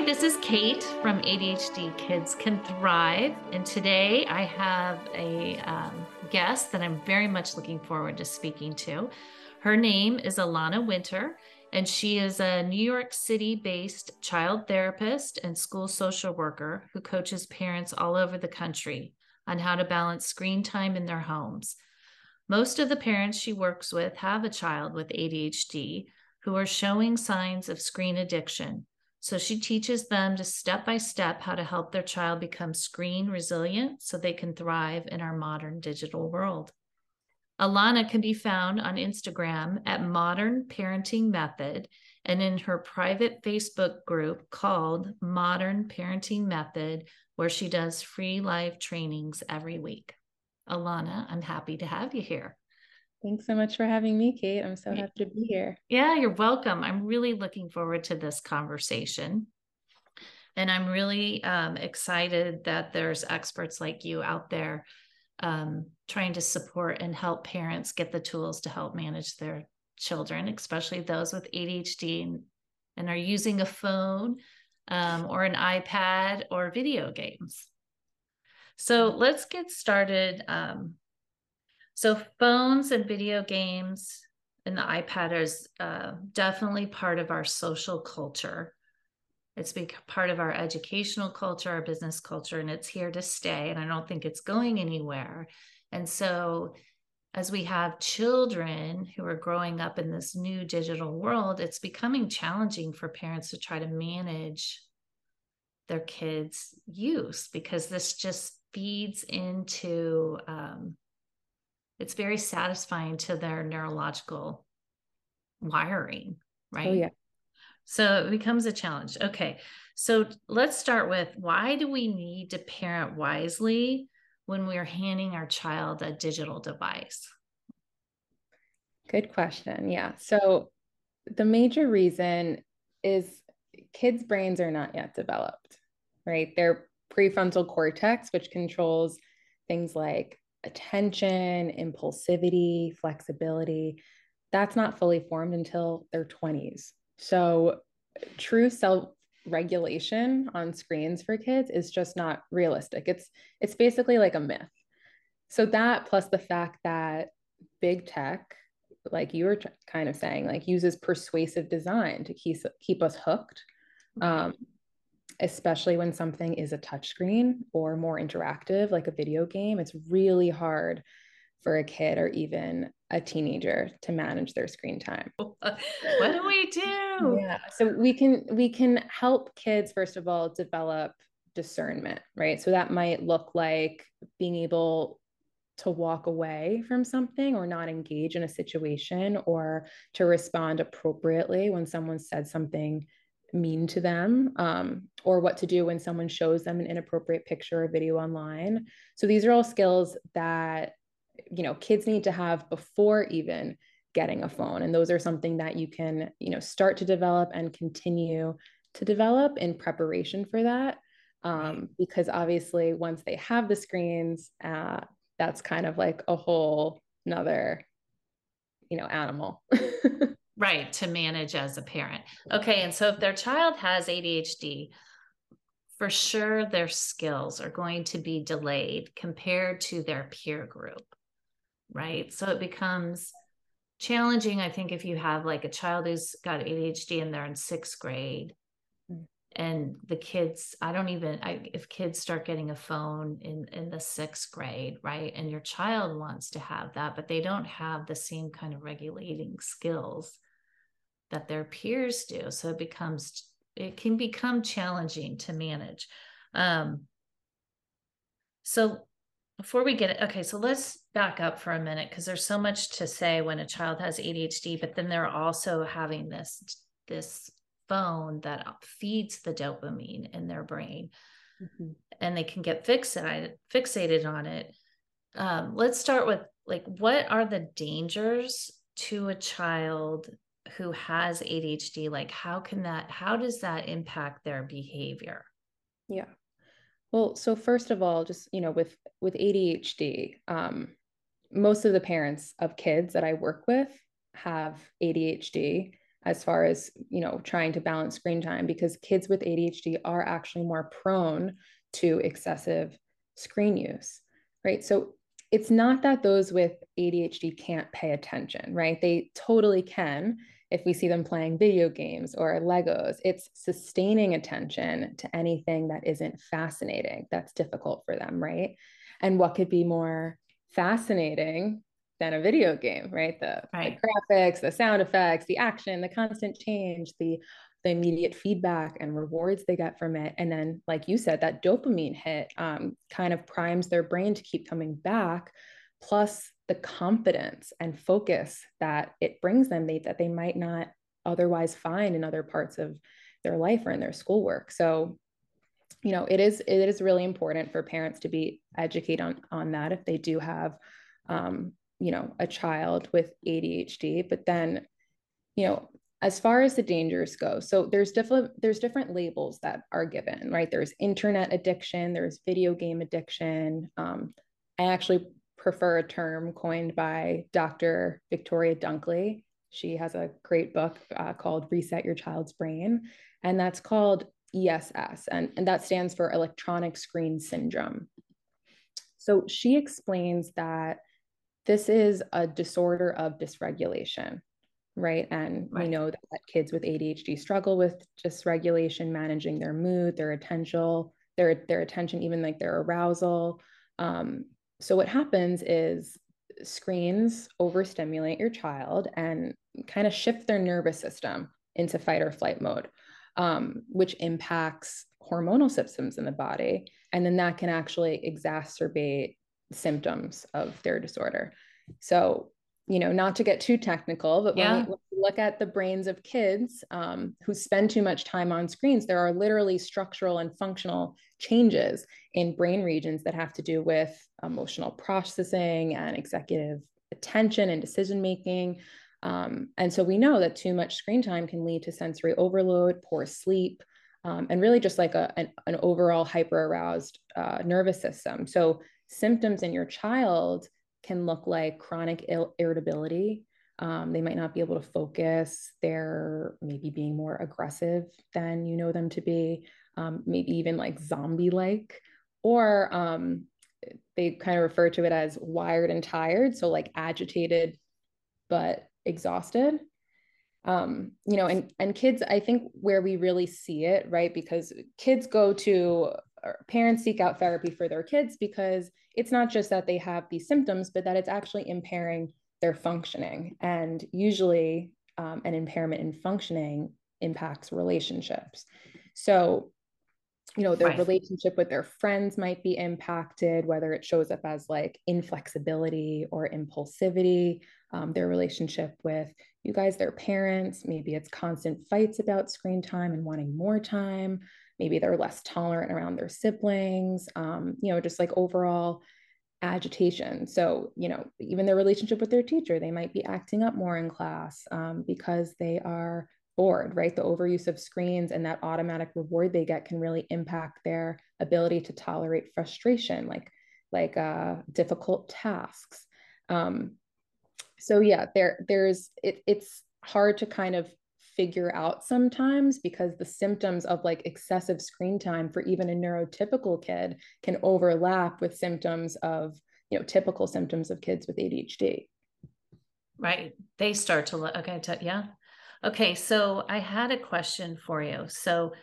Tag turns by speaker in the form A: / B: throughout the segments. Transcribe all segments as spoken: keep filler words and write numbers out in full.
A: Hi, this is Kate from A D H D Kids Can Thrive. And today I have a um, guest that I'm very much looking forward to speaking to. Her name is Alana Winter, and she is a New York City based child therapist and school social worker who coaches parents all over the country on how to balance screen time in their homes. Most of the parents she works with have a child with A D H D who are showing signs of screen addiction. So she teaches them to step by step how to help their child become screen resilient so they can thrive in our modern digital world. Alana can be found on Instagram at Modern Parenting Method and in her private Facebook group called Modern Parenting Method, where she does free live trainings every week. Alana, I'm happy to have you here.
B: Thanks so much for having me, Kate. I'm so happy to be here.
A: Yeah, you're welcome. I'm really looking forward to this conversation. And I'm really um, excited that there's experts like you out there um, trying to support and help parents get the tools to help manage their children, especially those with A D H D and, and are using a phone um, or an iPad or video games. So let's get started. Um, so phones and video games and the iPad is uh, definitely part of our social culture. It's been part of our educational culture, our business culture, and it's here to stay. And I don't think it's going anywhere. And so, as we have children who are growing up in this new digital world, it's becoming challenging for parents to try to manage their kids' use because this just feeds into um, it's very satisfying to their neurological wiring,
B: Oh,
A: right?
B: yeah.
A: So it becomes a challenge. Okay. So let's start with why do we need to parent wisely when we're handing our child a digital device?
B: Good question. Yeah. So, the major reason is kids' brains are not yet developed, right? Their prefrontal cortex, which controls things like attention, impulsivity, flexibility, that's not fully formed until their twenties. So, true self regulation on screens for kids is just not realistic. It's it's basically like a myth. So that plus the fact that big tech, like you were t- kind of saying, like uses persuasive design to keep keep us hooked,
A: Right.
B: um, especially when something is a touchscreen or more interactive, like a video game. It's really hard for a kid or even a teenager to manage their screen time.
A: What do we do?
B: Yeah. So we can we can help kids first of all develop discernment, right? So that might look like being able to walk away from something or not engage in a situation or to respond appropriately when someone said something mean to them, um, or what to do when someone shows them an inappropriate picture or video online. So these are all skills that you know kids need to have before even getting a phone, and those are something that you can you know start to develop and continue to develop in preparation for that,
A: Right.
B: um, because obviously once they have the screens, uh, that's kind of like a whole another you know animal.
A: Right. To manage as a parent. Okay. And so if their child has A D H D, for sure their skills are going to be delayed compared to their peer group. Right. So it becomes challenging, I think, if you have like a child who's got A D H D and they're in sixth grade and the kids, I don't even, I, if kids start getting a phone in, in the sixth grade, right? And your child wants to have that, but they don't have the same kind of regulating skills that their peers do. So it becomes, it can become challenging to manage. Um, so before we get it, okay, so let's back up for a minute because there's so much to say when a child has A D H D, but then they're also having this this phone that feeds the dopamine in their brain,
B: Mhm.
A: and they can get fixated fixated on it. Um, let's start with like what are the dangers to a child who has A D H D? Like how can that how does that impact their behavior?
B: Yeah. Well, so first of all, just you know, with with A D H D, um, most of the parents of kids that I work with have A D H D. as far as, you know, trying to balance screen time, because kids with A D H D are actually more prone to excessive screen use, right? So it's not that those with A D H D can't pay attention, right? They totally can if we see them playing video games or Legos. It's sustaining attention to anything that isn't fascinating that's difficult for them, right? And what could be more fascinating than a video game, right? The,
A: Right.
B: the graphics, the sound effects, the action, the constant change, the the immediate feedback and rewards they get from it. And then, like you said, that dopamine hit um, kind of primes their brain to keep coming back, plus the confidence and focus that it brings them they, that they might not otherwise find in other parts of their life or in their schoolwork. So, you know, it is it is really important for parents to be educated on on that if they do have, um, you know, a child with A D H D. But then, you know, as far as the dangers go, so there's different there's different labels that are given, right? There's internet addiction, there's video game addiction. Um, I actually prefer a term coined by Doctor Victoria Dunkley. She has a great book uh, called Reset Your Child's Brain, and that's called E S S, and, and that stands for Electronic Screen Syndrome. So she explains that this is a disorder of dysregulation, right? And right. we know that, that kids with A D H D struggle with dysregulation, managing their mood, their attention, their their attention, even like their arousal. Um, so what happens is screens overstimulate your child and kind of shift their nervous system into fight or flight mode, um, which impacts hormonal systems in the body, and then that can actually exacerbate symptoms of their disorder. So, you know, not to get too technical, but yeah. when, we, when we look at the brains of kids um, who spend too much time on screens, there are literally structural and functional changes in brain regions that have to do with emotional processing and executive attention and decision making. Um, and so we know that too much screen time can lead to sensory overload, poor sleep, um, and really just like a, an, an overall hyper aroused uh, nervous system. So symptoms in your child can look like chronic Ill- irritability. Um, they might not be able to focus. They're maybe being more aggressive than you know them to be, um, maybe even like zombie-like, or um, they kind of refer to it as wired and tired. So like agitated, but exhausted. Um, you know, and, and kids, I think where we really see it, right? Because kids go to, parents seek out therapy for their kids because it's not just that they have these symptoms, but that it's actually impairing their functioning. And usually um, an impairment in functioning impacts relationships. So, you know, their right. relationship with their friends might be impacted, whether it shows up as like inflexibility or impulsivity, um, their relationship with you guys, their parents, maybe it's constant fights about screen time and wanting more time. Maybe they're less tolerant around their siblings, um, you know, just like overall agitation. So, you know, even their relationship with their teacher, they might be acting up more in class um, because they are bored, right? The overuse of screens and that automatic reward they get can really impact their ability to tolerate frustration, like like uh, difficult tasks. Um, so yeah, there there's it, it's hard to kind of figure out sometimes because the symptoms of like excessive screen time for even a neurotypical kid can overlap with symptoms of, you know, typical symptoms of kids with A D H D.
A: Right. They start to look, okay, t- yeah. Okay, so I had a question for you. So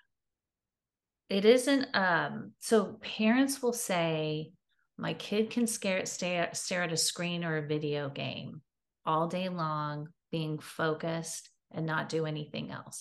A: it isn't, um, so parents will say, my kid can scare, stare, stare at a screen or a video game all day long, being focused and not do anything else.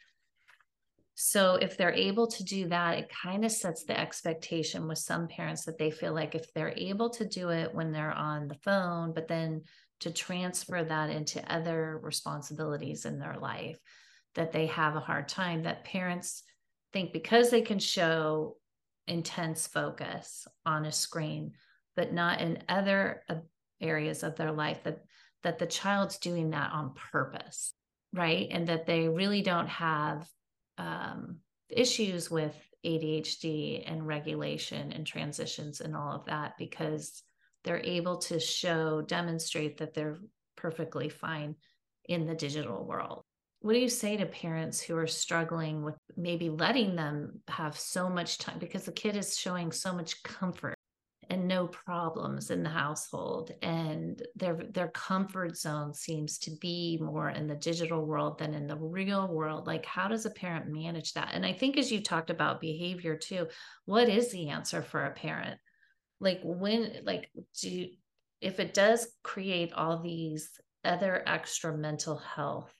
A: So if they're able to do that, it kind of sets the expectation with some parents that they feel like if they're able to do it when they're on the phone, but then to transfer that into other responsibilities in their life, that they have a hard time, that parents think because they can show intense focus on a screen, but not in other areas of their life, that, that the child's doing that on purpose, right? And that they really don't have um, issues with A D H D and regulation and transitions and all of that, because they're able to show, demonstrate that they're perfectly fine in the digital world. what do you say to parents who are struggling with maybe letting them have so much time, because the kid is showing so much comfort and no problems in the household, and their their comfort zone seems to be more in the digital world than in the real world? Like, how does a parent manage that? And I think, as you talked about behavior too, what is the answer for a parent? Like, when, like, do you, if it does create all these other extra mental health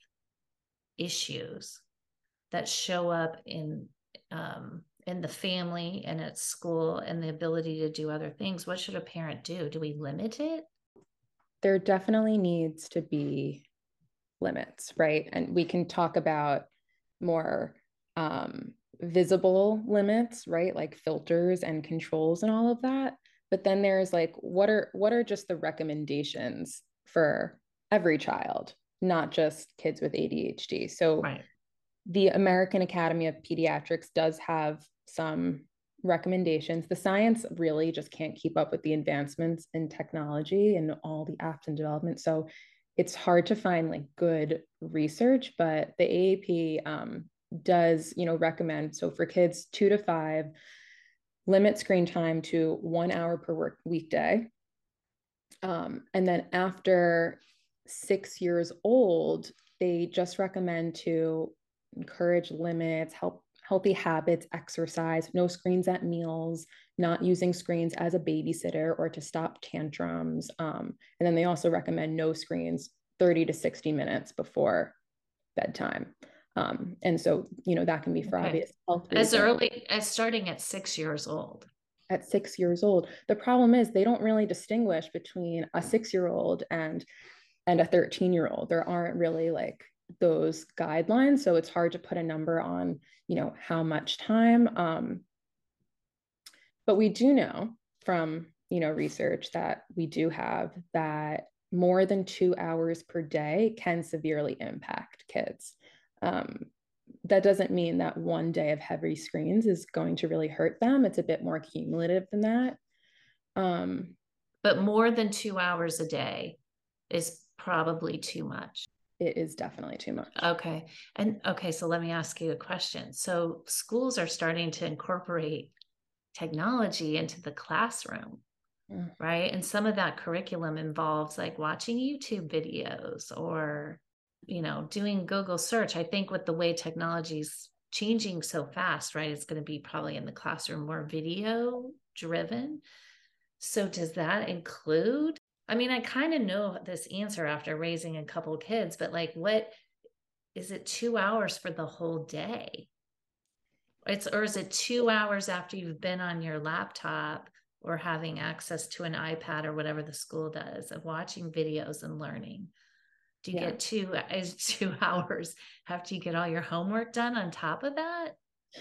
A: issues that show up in um, in the family and at school, and the ability to do other things, what should a parent do? Do we limit it?
B: There definitely needs to be limits, right? And we can talk about more um, visible limits, right? Like filters and controls and all of that. But then there's like, what are what are just the recommendations for every child, not just kids with A D H D? So
A: Right.
B: the American Academy of Pediatrics does have some recommendations. The science really just can't keep up with the advancements in technology and all the apps in development. So it's hard to find like good research, but the A A P um, does, you know, recommend, so for kids two to five, limit screen time to one hour per work weekday. Um, and then after six years old, they just recommend to encourage limits, help healthy habits, exercise, no screens at meals, not using screens as a babysitter or to stop tantrums. Um, and then they also recommend no screens thirty to sixty minutes before bedtime. Um, and so, you know, that can be for
A: Okay.
B: obvious health
A: As
B: reasons.
A: early as starting at six years old.
B: At six years old, the problem is they don't really distinguish between a six-year-old and and a thirteen year old. There aren't really like those guidelines. So it's hard to put a number on, you know, how much time. Um, but we do know from, you know, research that we do have that more than two hours per day can severely impact kids. Um, that doesn't mean that one day of heavy screens is going to really hurt them. It's a bit more cumulative than that. Um,
A: But more than two hours a day is probably too much.
B: it is definitely too much.
A: Okay. And okay, so let me ask you a question. So schools are starting to incorporate technology into the classroom,
B: Mm.
A: right? And some of that curriculum involves like watching YouTube videos or, you know, doing Google search. I think with the way technology's changing so fast, right? It's going to be probably in the classroom more video driven. So does that include? I mean, I kind of know this answer after raising a couple of kids, but like, what is it, two hours for the whole day? It's, or is it two hours after you've been on your laptop or having access to an iPad or whatever the school does of watching videos and learning? Do you
B: Yeah.
A: get two, is two hours after you get all your homework done on top of that?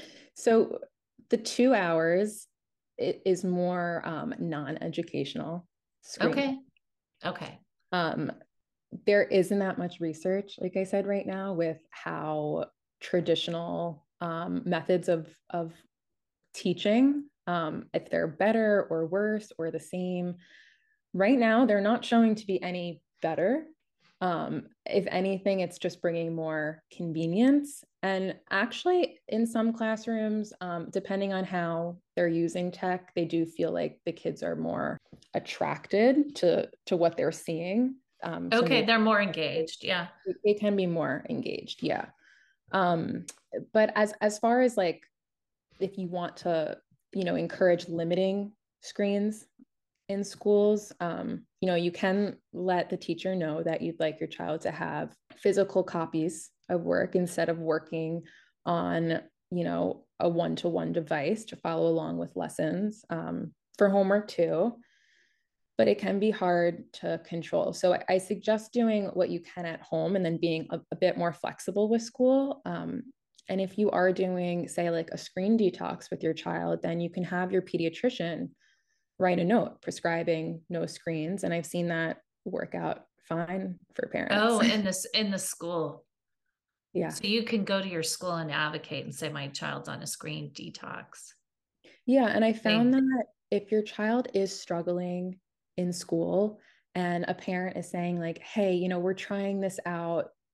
B: So the two hours it is more um, non-educational screen
A: Okay.
B: time.
A: Okay.
B: Um, there isn't that much research, like I said, right now with how traditional um, methods of of teaching, um, if they're better or worse or the same. Right now, they're not showing to be any better. Um, if anything, it's just bringing more convenience. And actually, in some classrooms, um, depending on how they're using tech, they do feel like the kids are more attracted to to what they're seeing. Um, so
A: Okay.
B: maybe
A: They're more engaged. Yeah.
B: they can be more engaged. Yeah. Um, but as as far as like if you want to, you know, encourage limiting screens in schools, um, you know, you can let the teacher know that you'd like your child to have physical copies of work instead of working on, you know, a one-to-one device to follow along with lessons, um, for homework too. But it can be hard to control. So I, I suggest doing what you can at home and then being a, a bit more flexible with school. Um, and if you are doing, say, like a screen detox with your child, then you can have your pediatrician write a note prescribing no screens. And I've seen that work out fine for parents.
A: Oh, in this, in the school.
B: Yeah.
A: So you can go to your school and advocate and say, my child's on a screen detox.
B: Yeah. And I found
A: They,
B: that if your child is struggling in school and a parent is saying, like, hey, you know, we're trying this out,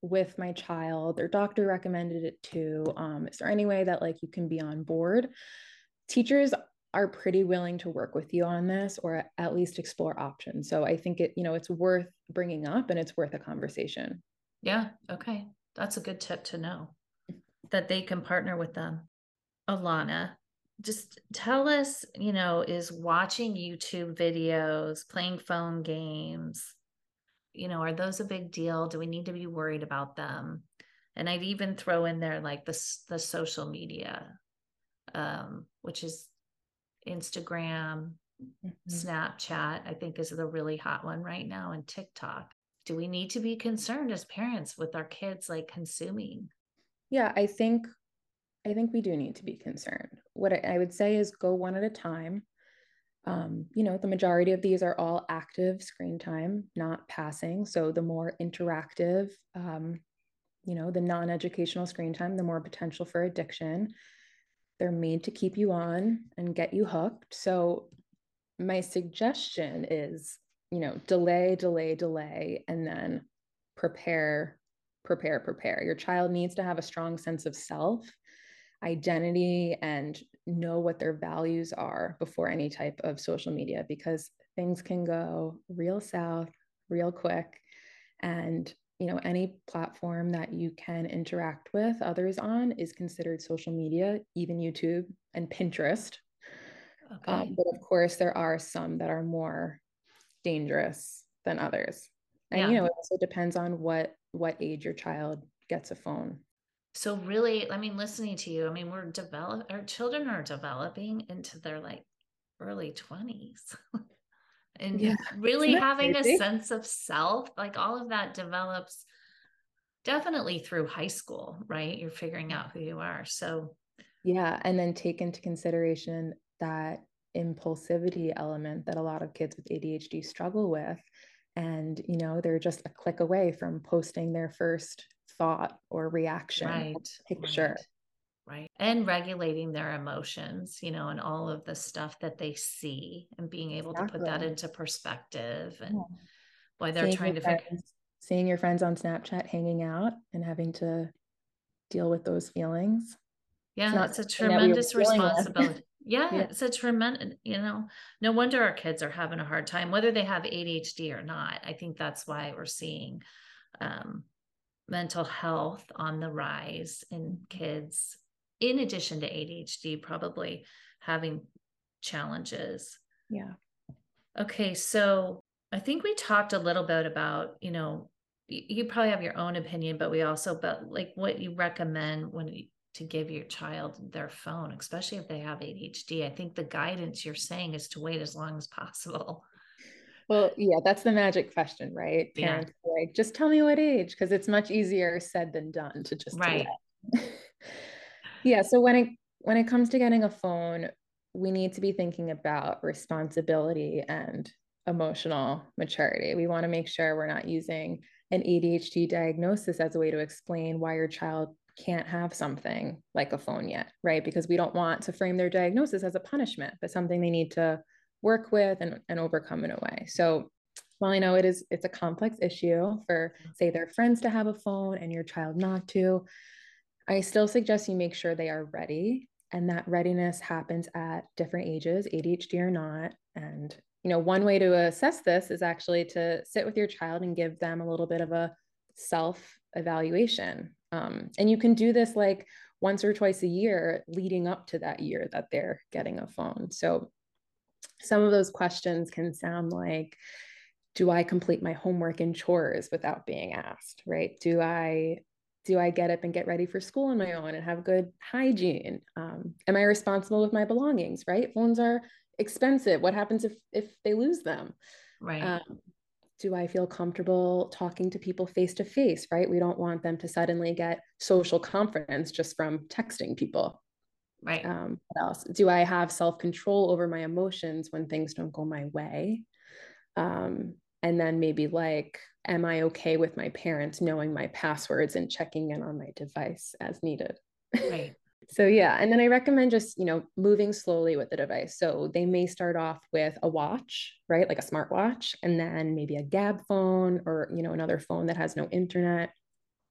B: with my child. Their doctor recommended it too. Um, is there any way that like you can be on board? Teachers are pretty willing to work with you on this or at least explore options. So I think it, you know, it's worth bringing up and it's worth a conversation.
A: Yeah. Okay. That's a good tip to know that they can partner with them. Alana, just tell us, you know, is watching YouTube videos, playing phone games, you know, are those a big deal? Do we need to be worried about them? And I'd even throw in there like the, the social media, um, which is Instagram, mm-hmm. Snapchat, I think is the really hot one right now, and TikTok. Do we need to be concerned as parents with our kids like consuming?
B: Yeah, I think I think we do need to be concerned. What I would say is go one at a time. Um, you know, the majority of these are all active screen time, not passing. So the more interactive, um, you know, the non-educational screen time, the more potential for addiction. They're made to keep you on and get you hooked. So my suggestion is, you know, delay, delay, delay, and then prepare, prepare, prepare. Your child needs to have a strong sense of self, identity, and know what their values are before any type of social media, because things can go real south real quick. And you know, any platform that you can interact with others on is considered social media, even YouTube and Pinterest. Okay. Um, but of course, there are some that are more dangerous than others. And yeah. you know, it also depends on what what age your child gets a phone.
A: So really, I mean, listening to you, I mean, we're develop our children are developing into their like early twenties. And yeah. really having crazy? a sense of self, like all of that develops definitely through high school, right? You're figuring out who you are. So
B: yeah. And then take into consideration that impulsivity element that a lot of kids with A D H D struggle with. And, you know, they're just a click away from posting their first thought or reaction
A: right,
B: or picture.
A: Right. Right. And regulating their emotions, you know, and all of the stuff that they see and being able exactly. to put that into perspective and yeah. why they're
B: seeing
A: trying to
B: friends,
A: figure
B: seeing your friends on Snapchat hanging out and having to deal with those feelings.
A: Yeah, it's, it's a tremendous we responsibility. yeah, yeah, it's a tremendous, you know, no wonder our kids are having a hard time, whether they have A D H D or not. I think that's why we're seeing um, mental health on the rise in kids, in addition to A D H D, probably having challenges.
B: Yeah.
A: Okay, so I think we talked a little bit about, you know, you probably have your own opinion, but we also, but like what you recommend when you, to give your child their phone, especially if they have A D H D. I think the guidance you're saying is to wait as long as possible.
B: Well, yeah, that's the magic question, right? Parents yeah. are like, just tell me what age, because it's much easier said than done to just
A: right.
B: yeah. So when it when it comes to getting a phone, we need to be thinking about responsibility and emotional maturity. We want to make sure we're not using an A D H D diagnosis as a way to explain why your child can't have something like a phone yet, right? Because we don't want to frame their diagnosis as a punishment, but something they need to work with and, and overcome in a way. So while I know it is, it's a complex issue for, say, their friends to have a phone and your child not to, I still suggest you make sure they are ready. And that readiness happens at different ages, A D H D or not. And, you know, one way to assess this is actually to sit with your child and give them a little bit of a self-evaluation. Um, and you can do this like once or twice a year leading up to that year that they're getting a phone. So some of those questions can sound like, do I complete my homework and chores without being asked, right? Do I do I get up and get ready for school on my own and have good hygiene? Um, am I responsible with my belongings, right? Phones are expensive. What happens if if they lose them?
A: Right.
B: Um, do I feel comfortable talking to people face to face, right? We don't want them to suddenly get social confidence just from texting people.
A: Right.
B: Um, what else? Do I have self-control over my emotions when things don't go my way? Um, and then maybe like, am I okay with my parents knowing my passwords and checking in on my device as needed?
A: Right.
B: So yeah, and then I recommend just, you know, moving slowly with the device. So they may start off with a watch, right? Like a smartwatch, and then maybe a Gab phone or, you know, another phone that has no internet.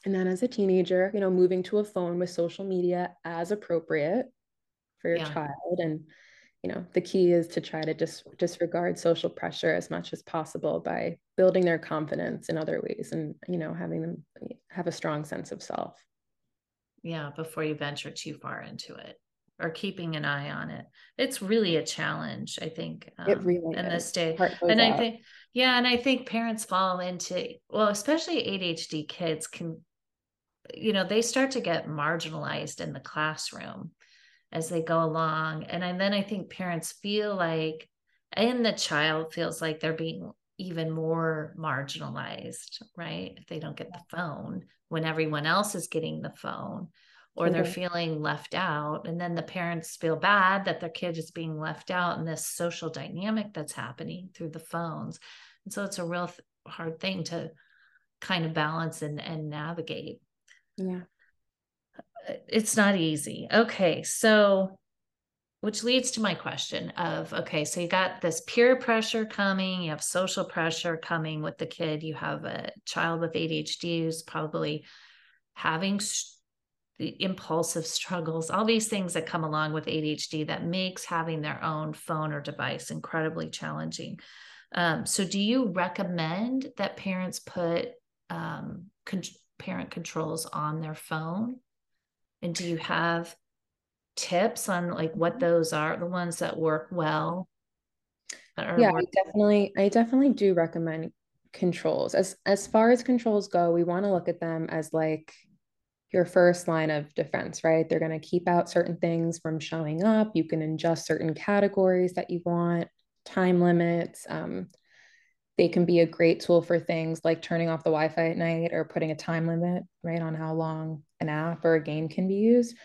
B: And then as a teenager, you know, moving to a phone with social media as appropriate for your
A: Yeah.
B: child. And, you know, the key is to try to dis- disregard social pressure as much as possible by building their confidence in other ways and, you know, having them have a strong sense of self.
A: Yeah. Before you venture too far into it or keeping an eye on it. It's really a challenge, I think,
B: It
A: um,
B: really
A: in
B: is.
A: this day.
B: Heart goes
A: And I
B: out.
A: think, yeah. And I think parents fall into, well, especially A D H D kids can, you know, they start to get marginalized in the classroom as they go along. And, I, then I think parents feel like, and the child feels like they're being even more marginalized, right? If they don't get the phone when everyone else is getting the phone, or they're
B: Totally.
A: feeling left out. And then the parents feel bad that their kid is being left out in this social dynamic that's happening through the phones. And so it's a real th- hard thing to kind of balance and, and navigate.
B: Yeah.
A: It's not easy. Okay. So, which leads to my question of, okay, so you got this peer pressure coming, you have social pressure coming with the kid, you have a child with A D H D who's probably having the impulsive struggles, all these things that come along with A D H D that makes having their own phone or device incredibly challenging. Um, so do you recommend that parents put um, con- parent controls on their phone? And do you have tips on like what those are, the ones that work well, that are
B: Yeah,
A: work?
B: I definitely, I definitely do recommend controls. As as far as controls go, we want to look at them as like your first line of defense, right? They're going to keep out certain things from showing up. You can adjust certain categories that you want, time limits. Um, they can be a great tool for things like turning off the Wi-Fi at night or putting a time limit, right, on how long an app or a game can be used.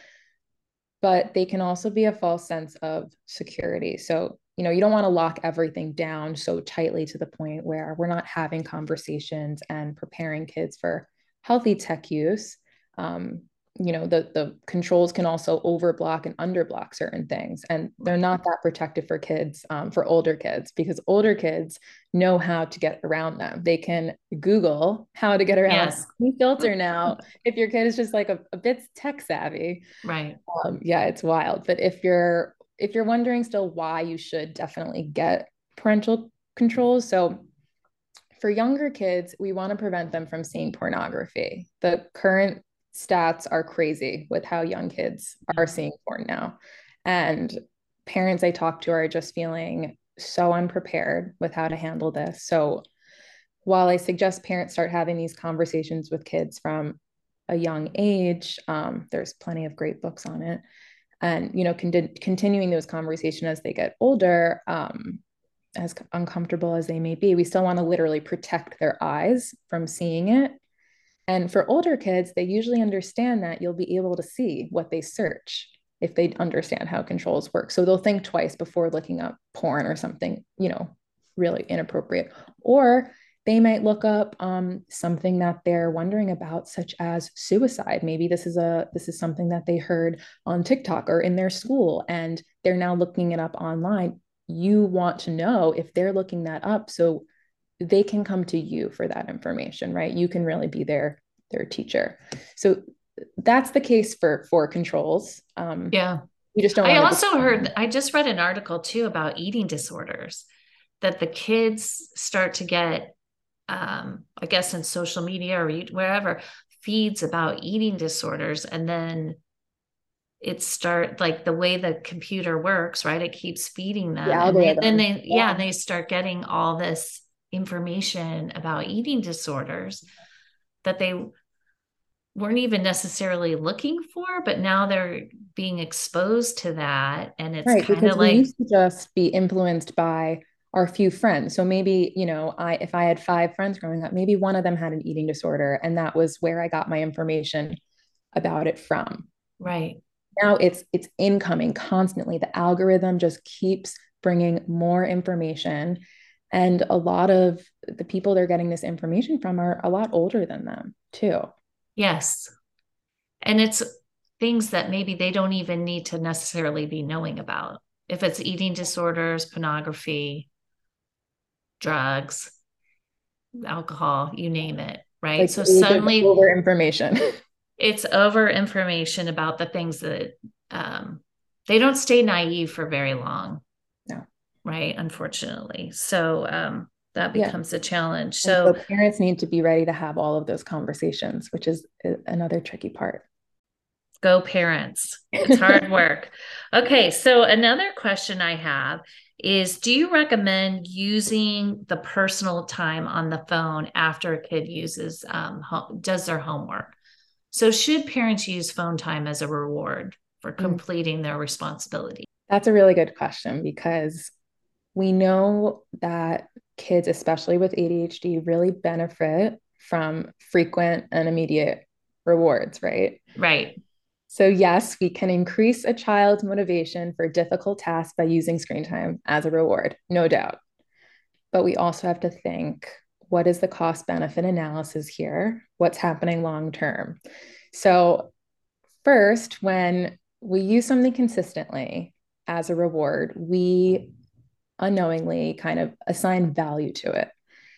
B: But they can also be a false sense of security. So, you know, you don't want to lock everything down so tightly to the point where we're not having conversations and preparing kids for healthy tech use. Um, you know, the the controls can also overblock and underblock certain things, and they're
A: Right.
B: not that protective for kids, um, for older kids, because older kids know how to get around them. They can Google how to get around
A: Yes.
B: any filter now if your kid is just like a, a bit tech savvy.
A: Right.
B: Um, yeah, it's wild. But if you're if you're wondering still why, you should definitely get parental controls. So for younger kids, we want to prevent them from seeing pornography. The current stats are crazy with how young kids are
A: Yeah.
B: seeing porn now. And parents I talk to are just feeling so unprepared with how to handle this. So while I suggest parents start having these conversations with kids from a young age, um, there's plenty of great books on it. And, you know, con- continuing those conversations as they get older, um, as uncomfortable as they may be, we still want to literally protect their eyes from seeing it. And for older kids, they usually understand that you'll be able to see what they search if they understand how controls work. So they'll think twice before looking up porn or something, you know, really inappropriate. Or they might look up um, something that they're wondering about, such as suicide. Maybe this is a this is something that they heard on TikTok or in their school, and they're now looking it up online. You want to know if they're looking that up, so they can come to you for that information, right? You can really be their their teacher. So that's the case for for controls. Um,
A: Yeah.
B: you just don't
A: I
B: want to.
A: also heard, I just read an article too about eating disorders that the kids start to get, um, I guess in social media or wherever, feeds about eating disorders. And then it start like the way the computer works, right? It keeps feeding
B: The
A: them. And they, then
B: algorithm.
A: they, yeah,
B: Yeah.
A: they start getting all this information about eating disorders that they weren't even necessarily looking for, but now they're being exposed to that. And it's
B: Right,
A: kind
B: because
A: of
B: we
A: like,
B: used to just be influenced by our few friends. So maybe, you know, I if I had five friends growing up, maybe one of them had an eating disorder, and that was where I got my information about it from.
A: right.
B: Now it's it's incoming constantly. The algorithm just keeps bringing more information, and a lot of the people they're getting this information from are a lot older than them too.
A: Yes. And it's things that maybe they don't even need to necessarily be knowing about. If it's eating disorders, pornography, drugs, alcohol, you name it. right?
B: Like
A: So
B: over
A: suddenly
B: information.
A: it's over information about the things that um, they don't stay naive for very long.
B: No.
A: Right. Unfortunately. So um, that
B: Yeah.
A: becomes a challenge.
B: And
A: So,
B: so parents need to be ready to have all of those conversations, which is another tricky part.
A: go parents. It's hard work. Okay. So another question I have is, do you recommend using the personal time on the phone after a kid uses, um, home, does their homework? So should parents use phone time as a reward for completing their responsibility?
B: That's a really good question because we know that kids, especially with A D H D, really benefit from frequent and immediate rewards, right?
A: Right.
B: So, yes, we can increase a child's motivation for difficult tasks by using screen time as a reward, no doubt. But we also have to think, what is the cost benefit analysis here? What's happening long term? So, first, when we use something consistently as a reward, we unknowingly kind of assign value to it.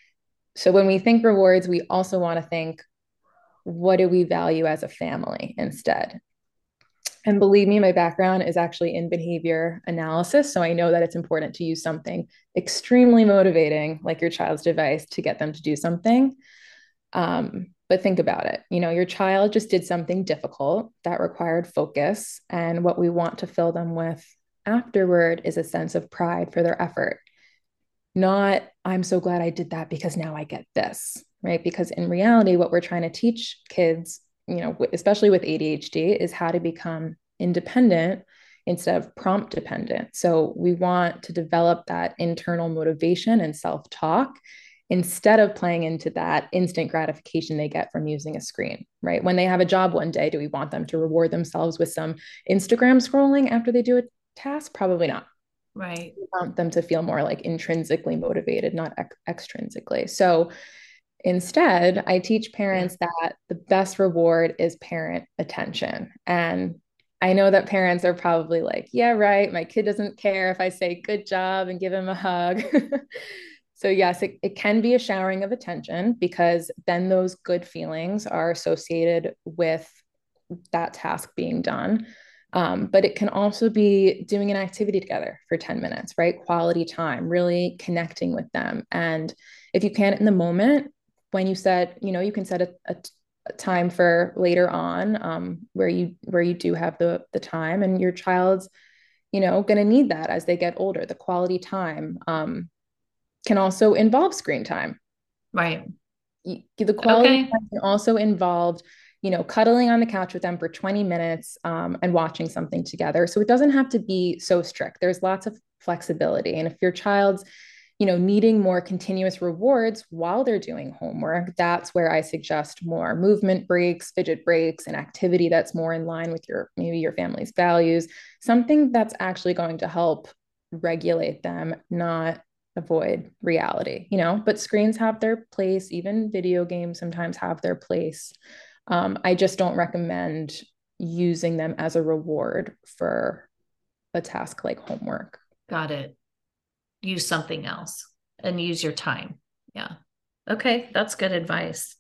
B: So when we think rewards, we also want to think, what do we value as a family instead? And believe me, my background is actually in behavior analysis. So I know that it's important to use something extremely motivating, like your child's device, to get them to do something. Um, but think about it. You know, your child just did something difficult that required focus. And what we want to fill them with afterward is a sense of pride for their effort. Not, I'm so glad I did that because now I get this, right? Because in reality, what we're trying to teach kids, you know, especially with A D H D, is how to become independent instead of prompt dependent. So we want to develop that internal motivation and self talk instead of playing into that instant gratification they get from using a screen, right? When they have a job one day, do we want them to reward themselves with some Instagram scrolling after they do a task? Probably not.
A: Right.
B: We want them to feel more like intrinsically motivated, not ex- extrinsically. So instead, I teach parents yeah. that the best reward is parent attention. And I know that parents are probably like, yeah, right. My kid doesn't care if I say good job and give him a hug. So yes, it, it can be a showering of attention because then those good feelings are associated with that task being done. Um, but it can also be doing an activity together for ten minutes, right? Quality time, really connecting with them. And if you can in the moment, when you set, you know, you can set a, a, a time for later on um, where you where you do have the the time, and your child's, you know, going to need that as they get older. The quality time um, can also involve screen time.
A: Right.
B: The quality
A: okay.
B: time can also involve, you know, cuddling on the couch with them for twenty minutes um, and watching something together. So it doesn't have to be so strict. There's lots of flexibility. And if your child's, you know, needing more continuous rewards while they're doing homework, that's where I suggest more movement breaks, fidget breaks, and activity that's more in line with your, maybe your family's values, something that's actually going to help regulate them, not avoid reality, you know, but screens have their place. Even video games sometimes have their place. Um, I just don't recommend using them as a reward for a task like homework.
A: Got it. Use something else and use your time. Yeah. Okay. That's good advice.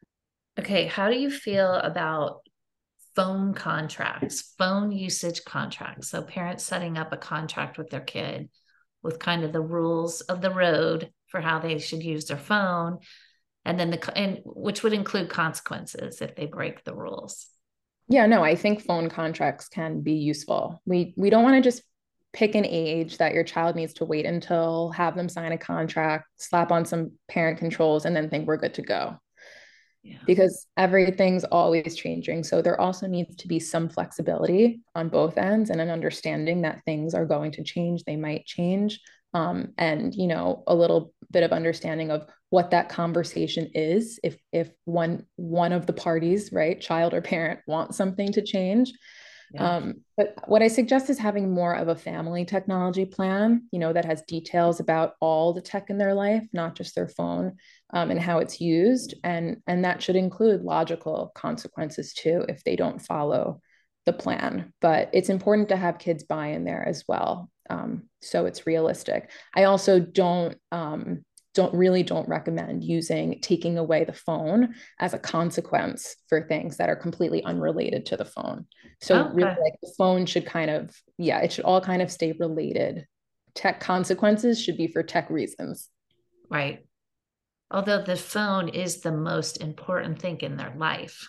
A: Okay. How do you feel about phone contracts, phone usage contracts? So parents setting up a contract with their kid with kind of the rules of the road for how they should use their phone, and then the and which would include consequences if they break the rules.
B: Yeah, no, I think phone contracts can be useful. We we don't want to just pick an age that your child needs to wait until, have them sign a contract, slap on some parent controls, and then think we're good to go. Yeah. Because everything's always changing. So there also needs to be some flexibility on both ends and an understanding that things are going to change. They might change. Um, and, you know, a little bit of understanding of what that conversation is. If, if one, one of the parties, right, child or parent, wants something to change. Yeah. Um, but what I suggest is having more of a family technology plan, you know, that has details about all the tech in their life, not just their phone, um, and how it's used. And, and that should include logical consequences too, if they don't follow the plan. But it's important to have kids buy in there as well. Um, so it's realistic. I also don't, um, don't really don't recommend using taking away the phone as a consequence for things that are completely unrelated to the phone. So really
A: Okay.
B: like the phone should kind of, yeah, it should all kind of stay related. Tech consequences should be for tech reasons.
A: Right. Although the phone is the most important thing in their life.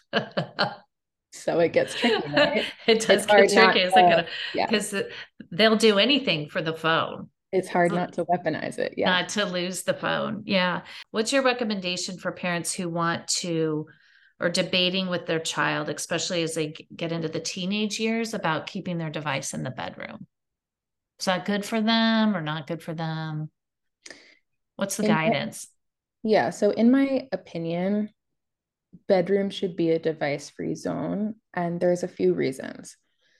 B: So it gets tricky, right?
A: It does
B: It's
A: get
B: hard not
A: tricky. It's like,
B: to,
A: gonna,
B: yeah,
A: because they'll do anything for the phone,
B: it's hard not to weaponize it. Yeah.
A: not to lose the phone. Yeah. What's your recommendation for parents who want to or debating with their child, especially as they get into the teenage years, about keeping their device in the bedroom? Is that good for them or not good for them? What's the
B: In my,
A: guidance?
B: yeah. So in my opinion, bedroom should be a device-free zone. And there's a few reasons.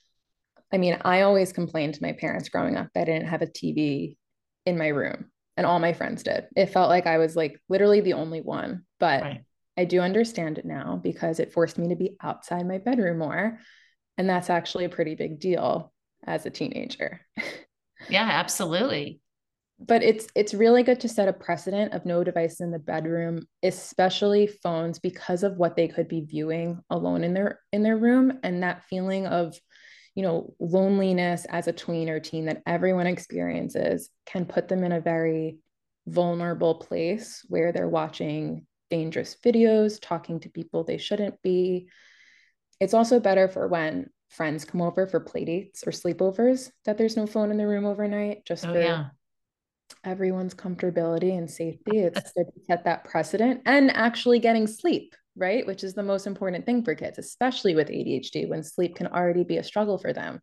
B: I mean, I always complained to my parents growing up that I didn't have a T V in my room, and all my friends did. It felt like I was like literally the only one, but
A: Right.
B: I do understand it now because it forced me to be outside my bedroom more. And that's actually a pretty big deal as a teenager.
A: Yeah, absolutely.
B: But it's it's really good to set a precedent of no device in the bedroom, especially phones, because of what they could be viewing alone in their in their room, and that feeling of, you know, loneliness as a tween or teen that everyone experiences can put them in a very vulnerable place where they're watching dangerous videos, talking to people they shouldn't be. It's also better for when friends come over for play dates or sleepovers that there's no phone in the room overnight, just
A: Oh,
B: for
A: yeah.
B: everyone's comfortability and safety. It's good to set that precedent and actually getting sleep, right? Which is the most important thing for kids, especially with A D H D, when sleep can already be a struggle for them.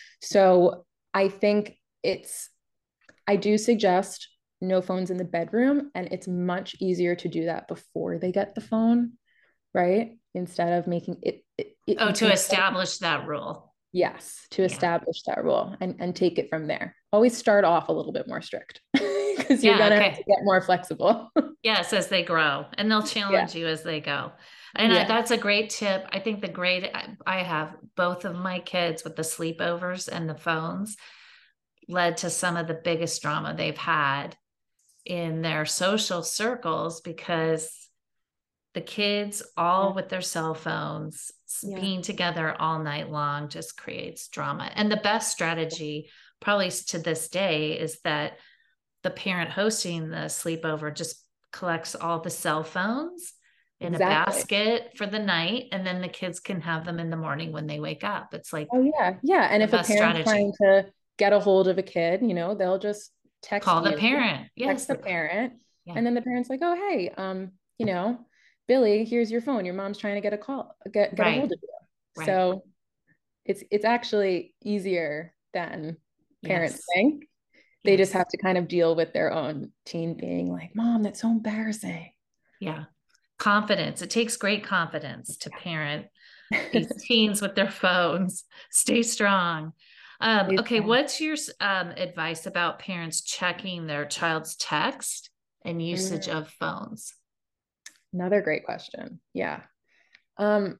B: So I think it's, I do suggest no phones in the bedroom, and it's much easier to do that before they get the phone, right? Instead of making it, it, it
A: Oh,
B: you
A: to
B: can,
A: establish that rule.
B: yes, to
A: Yeah.
B: establish that rule and, and take it from there. Always start off a little bit more strict because you're
A: Yeah.
B: going to have to
A: Okay.
B: get more flexible.
A: Yes, as they grow, and they'll
B: Yeah.
A: challenge you as they go. And I,
B: Yeah.
A: that's a great tip. I think the great, I, I have both of my kids with the sleepovers and the phones led to some of the biggest drama they've had in their social circles because the kids all
B: Yeah.
A: with their cell phones
B: Yeah.
A: being together all night long just creates drama. And the best strategy probably to this day is that the parent hosting the sleepover just collects all the cell phones in a
B: Exactly.
A: basket for the night, and then the kids can have them in the morning when they wake up. It's like
B: Oh, yeah. Yeah. And
A: the
B: if a
A: best
B: parent's
A: strategy.
B: trying to get a hold of a kid, you know, they'll just text
A: Call the
B: you,
A: parent. Yes.
B: text the parent,
A: Yeah.
B: and then the parent's like, oh, hey, um, you know, Billy, here's your phone. Your mom's trying to get a call, get get a hold
A: Right.
B: of you.
A: Right.
B: So it's it's actually easier than parents
A: Yes.
B: think. They just
A: Yes.
B: have to kind of deal with their own teen being like, Mom, that's so embarrassing.
A: Yeah. Confidence. It takes great confidence to parent these teens with their phones. Stay strong. Um, okay, what's your um, advice about parents checking their child's text and usage
B: Mm,
A: of phones?
B: another great question. Yeah. Um,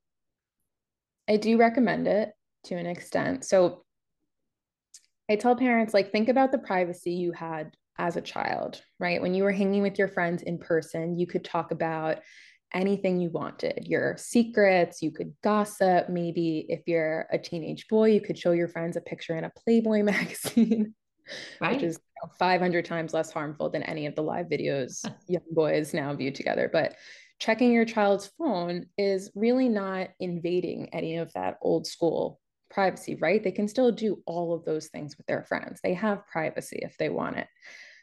B: I do recommend it to an extent. So I tell parents, like, think about the privacy you had as a child, right? When you were hanging with your friends in person, you could talk about anything you wanted, your secrets, you could gossip. Maybe if you're a teenage boy, you could show your friends a picture in a Playboy magazine, which
A: Right.
B: is you know, five hundred times less harmful than any of the live videos young boys now view together. But checking your child's phone is really not invading any of that old school privacy, right? They can still do all of those things with their friends. They have privacy if they want it.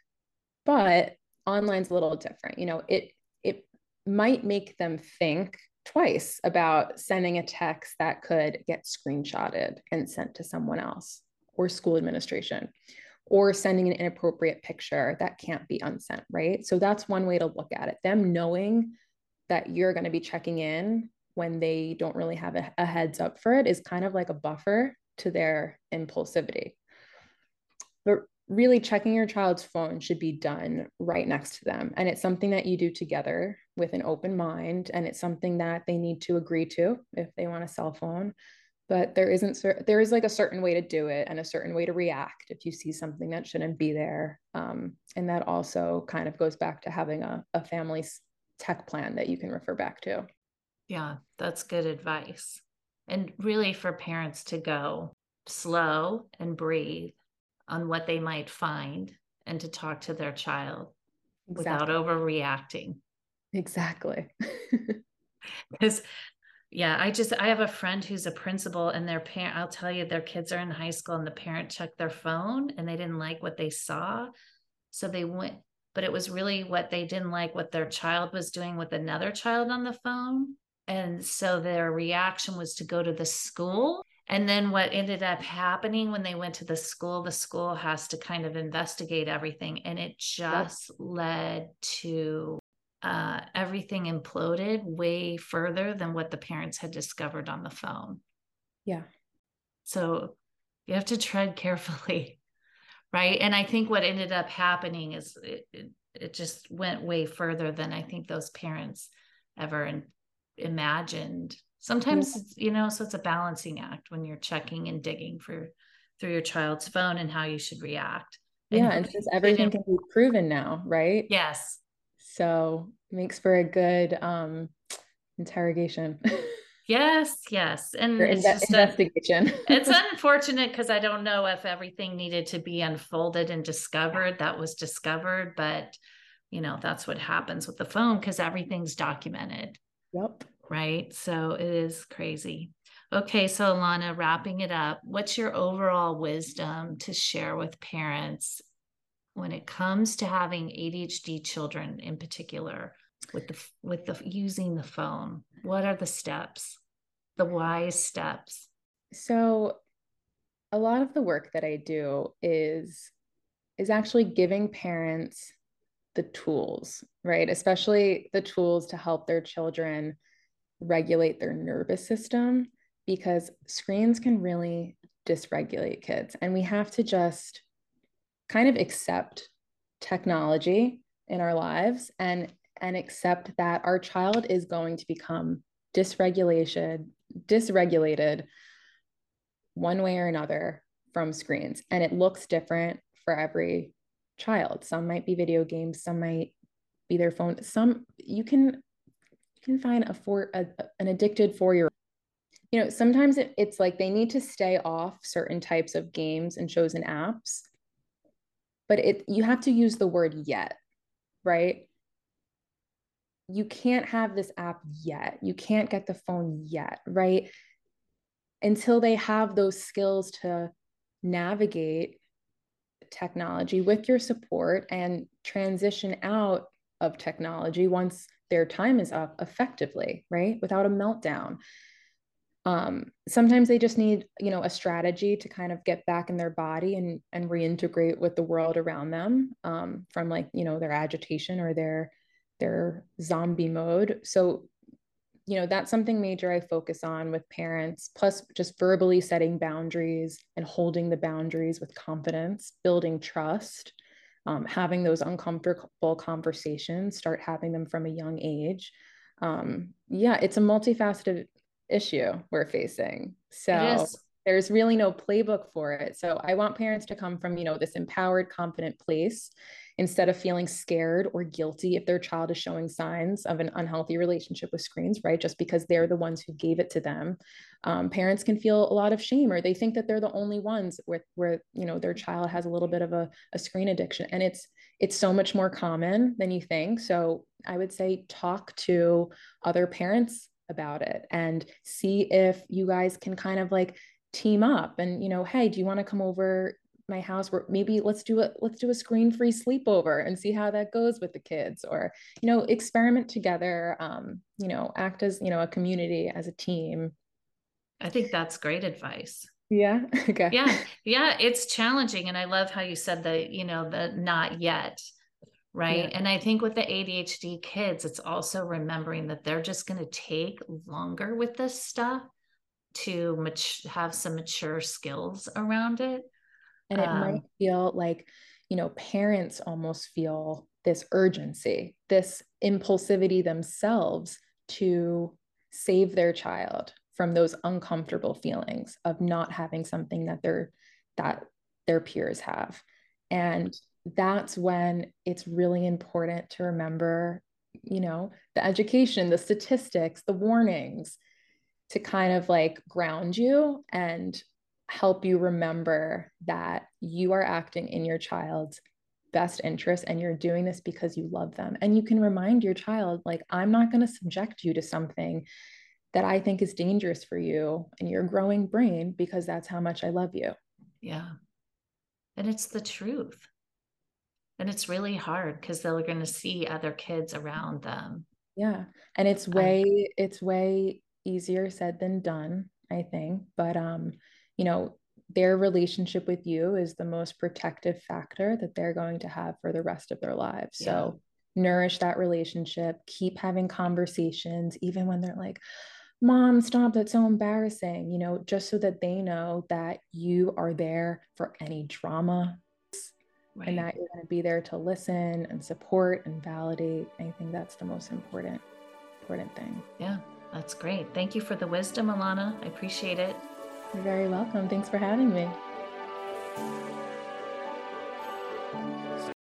B: But online's a little different. You know, it it might make them think twice about sending a text that could get screenshotted and sent to someone else or school administration, or sending an inappropriate picture that can't be unsent, right? So that's one way to look at it. Them knowing that you're going to be checking in when they don't really have a, a heads up for it is kind of like a buffer to their impulsivity. But really, checking your child's phone should be done right next to them. And it's something that you do together with an open mind. And it's something that they need to agree to if they want a cell phone. but there isn't, there is like a certain way to do it and a certain way to react if you see something that shouldn't be there. Um, and that also kind of goes back to having a, a family's tech plan that you can refer back to.
A: Yeah, that's good advice. And really for parents to go slow and breathe on what they might find and to talk to their child without
B: Exactly.
A: overreacting.
B: Exactly.
A: Because yeah, I just I have a friend who's a principal and their parent, I'll tell you, their kids are in high school and the parent checked their phone and they didn't like what they saw. So they went, but it was really what they didn't like what their child was doing with another child on the phone. And so their reaction was to go to the school. And then what ended up happening when they went to the school, the school has to kind of investigate everything. And it just yep. led to uh, everything imploded way further than what the parents had discovered on the phone.
B: Yeah.
A: So you have to tread carefully. Right. And I think what ended up happening is it, it, it just went way further than I think those parents ever in, imagined. Sometimes, yeah. it's, you know, so it's a balancing act when you're checking and digging for through your child's phone and how you should react.
B: Yeah. And, and since everything can be proven now, right?
A: Yes.
B: So it makes for a good um, interrogation.
A: Yes, yes. And
B: or
A: it's
B: inve-
A: just
B: investigation.
A: A, it's unfortunate because I don't know if everything needed to be unfolded and discovered that was discovered, but you know, that's what happens with the phone because everything's documented.
B: Yep.
A: Right. So it is crazy. Okay. So Alana, wrapping it up, what's your overall wisdom to share with parents when it comes to having A D H D children in particular with the, with the using the phone? What are the steps, the wise steps?
B: So a lot of the work that I do is, is actually giving parents the tools, right? Especially the tools to help their children regulate their nervous system, because screens can really dysregulate kids. And we have to just kind of accept technology in our lives and and accept that our child is going to become dysregulated dysregulated one way or another from screens, and it looks different for every child. Some might be video games, some might be their phone. Some you can you can find a four a, an addicted four-year-old. You know, sometimes it, it's like they need to stay off certain types of games and shows and apps, but it you have to use the word yet, right? You can't have this app yet. You can't get the phone yet, right? Until they have those skills to navigate technology with your support and transition out of technology once their time is up effectively, right? Without a meltdown. Um, sometimes they just need, you know, a strategy to kind of get back in their body and and reintegrate with the world around them, um, from like, you know, their agitation or their their zombie mode. So, you know, that's something major I focus on with parents, plus just verbally setting boundaries and holding the boundaries with confidence, building trust, um, having those uncomfortable conversations, start having them from a young age. Um, yeah, it's a multifaceted issue we're facing. So there's really no playbook for it. So I want parents to come from, you know, this empowered, confident place instead of feeling scared or guilty if their child is showing signs of an unhealthy relationship with screens, right? Just because they're the ones who gave it to them. Um, parents can feel a lot of shame, or they think that they're the only ones where, where you know, their child has a little bit of a, a screen addiction. And it's, it's so much more common than you think. So I would say talk to other parents about it and see if you guys can kind of like team up and, you know, hey, do you want to come over my house where maybe let's do a let's do a screen-free sleepover and see how that goes with the kids, or, you know, experiment together, um, you know, act as, you know, a community, as a team.
A: I think that's great advice.
B: Yeah. Okay.
A: Yeah. Yeah. It's challenging. And I love how you said that, you know, the not yet. Right. Yeah. And I think with the A D H D kids, it's also remembering that they're just going to take longer with this stuff to mat- have some mature skills around it.
B: And it um, might feel like, you know, parents almost feel this urgency, this impulsivity themselves to save their child, from those uncomfortable feelings of not having something that they're that their peers have. And that's when it's really important to remember, you know, the education, the statistics, the warnings, to kind of like ground you and help you remember that you are acting in your child's best interest and you're doing this because you love them. And you can remind your child, like, I'm not going to subject you to something that I think is dangerous for you and your growing brain because that's how much I love you.
A: Yeah. And it's the truth. And it's really hard because they're going to see other kids around them.
B: Yeah. And it's way, um, it's way easier said than done, I think. But, um, you know, their relationship with you is the most protective factor that they're going to have for the rest of their lives. Yeah. So nourish that relationship, keep having conversations, even when they're like, Mom, stop, that's so embarrassing, you know, just so that they know that you are there for any drama. Right. And that you're going to be there to listen and support and validate. I think that's the most important, important thing.
A: Yeah, that's great. Thank you for the wisdom, Alana. I appreciate it.
B: You're very welcome. Thanks for having me.